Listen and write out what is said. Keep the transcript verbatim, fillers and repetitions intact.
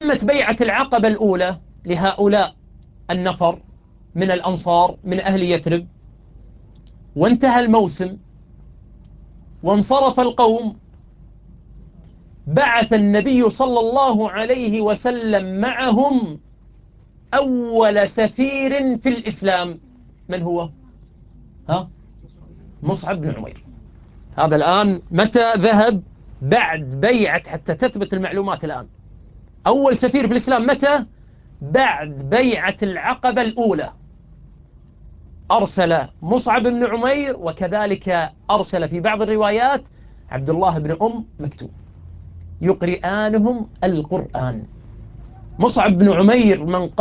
تمت بيعة العقبة الأولى لهؤلاء النفر من الأنصار من أهل يثرب، وانتهى الموسم وانصرف القوم، بعث النبي صلى الله عليه وسلم معهم أول سفير في الإسلام. من هو؟ ها؟ مصعب بن عمير. هذا الآن متى ذهب؟ بعد بيعة، حتى تثبت المعلومات الآن. أول سفير في الإسلام متى؟ بعد بيعة العقبة الأولى أرسل مصعب بن عمير، وكذلك أرسل في بعض الروايات عبد الله بن أم مكتوم يقرئانهم القرآن. مصعب بن عمير من